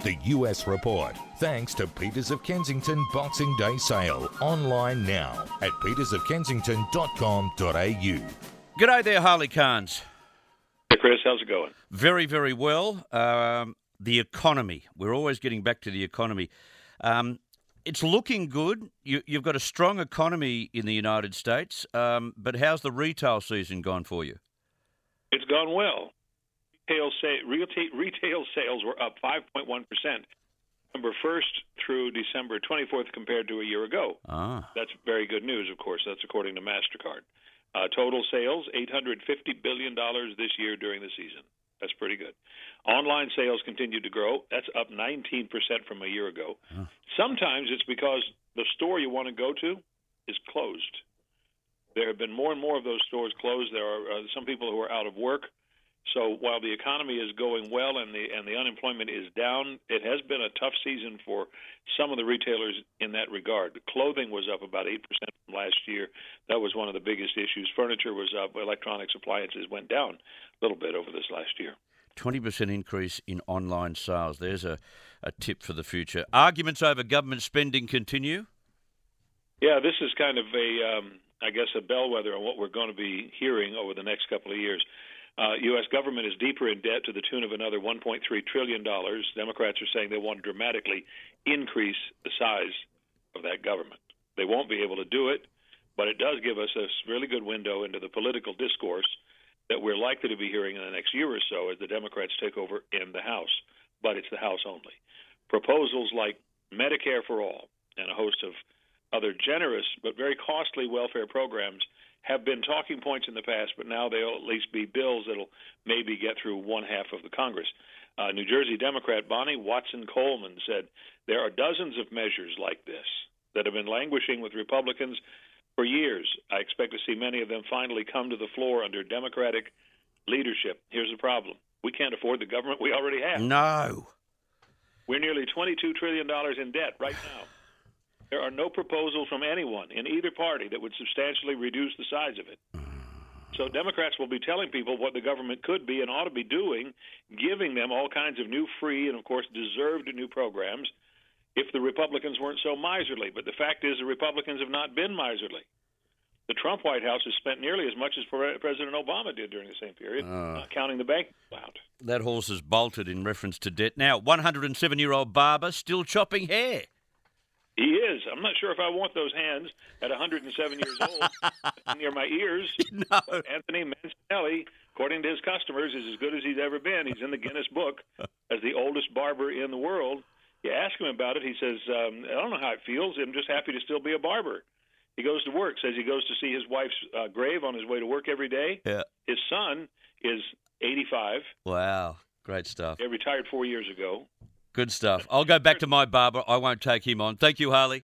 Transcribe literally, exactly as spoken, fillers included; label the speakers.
Speaker 1: The U S Report, thanks to Peters of Kensington Boxing Day Sale. Online now at peters of kensington dot com dot a u.
Speaker 2: G'day there, Harley Carnes.
Speaker 3: Hey, Chris. How's it going?
Speaker 2: Very, very well. Um, the economy. We're always getting back to the economy. Um, it's looking good. You, you've got a strong economy in the United States, um, but how's the retail season gone for you?
Speaker 3: It's gone well. Retail, sa- retail, retail sales were up five point one percent December first through December twenty-fourth compared to a year ago.
Speaker 2: Ah.
Speaker 3: That's very good news, of course. That's according to MasterCard. Uh, total sales, eight hundred fifty billion dollars this year during the season. That's pretty good. Online sales continue to grow. That's up nineteen percent from a year ago.
Speaker 2: Huh.
Speaker 3: Sometimes it's because the store you want to go to is closed. There have been more and more of those stores closed. There are uh, some people who are out of work. So while the economy is going well and the and the unemployment is down, it has been a tough season for some of the retailers in that regard. Clothing was up about eight percent from last year. That was one of the biggest issues. Furniture was up. Electronics, appliances went down a little bit over this last year.
Speaker 2: twenty percent increase in online sales. There's a, a tip for the future. Arguments over government spending continue?
Speaker 3: Yeah, this is kind of a, um, I guess, a bellwether on what we're going to be hearing over the next couple of years. Uh, U S government is deeper in debt to the tune of another one point three trillion dollars. Democrats are saying they want to dramatically increase the size of that government. They won't be able to do it, but it does give us a really good window into the political discourse that we're likely to be hearing in the next year or so as the Democrats take over in the House. But it's the House only. Proposals like Medicare for All and a host of other generous but very costly welfare programs have been talking points in the past, but now they'll at least be bills that'll maybe get through one half of the Congress. Uh, New Jersey Democrat Bonnie Watson Coleman said there are dozens of measures like this that have been languishing with Republicans for years. I expect to see many of them finally come to the floor under Democratic leadership. Here's the problem. We can't afford the government we already have.
Speaker 2: No.
Speaker 3: We're nearly twenty-two trillion dollars in debt right now. There are no proposals from anyone in either party that would substantially reduce the size of it. So Democrats will be telling people what the government could be and ought to be doing, giving them all kinds of new free and, of course, deserved new programs if the Republicans weren't so miserly. But the fact is the Republicans have not been miserly. The Trump White House has spent nearly as much as President Obama did during the same period, uh, not counting the bank out.
Speaker 2: That horse is bolted in reference to debt. Now, one hundred seven-year-old barber still chopping hair.
Speaker 3: He is. I'm not sure if I want those hands at one hundred seven years old near my ears.
Speaker 2: No.
Speaker 3: But Anthony Mancinelli, according to his customers, is as good as he's ever been. He's in the Guinness Book as the oldest barber in the world. You ask him about it, he says, um, I don't know how it feels. I'm just happy to still be a barber. He goes to work, says he goes to see his wife's uh, grave on his way to work every day.
Speaker 2: Yeah.
Speaker 3: His son is eighty-five.
Speaker 2: Wow. Great stuff.
Speaker 3: He retired four years ago.
Speaker 2: Good stuff. I'll go back to my barber. I won't take him on. Thank you, Harley.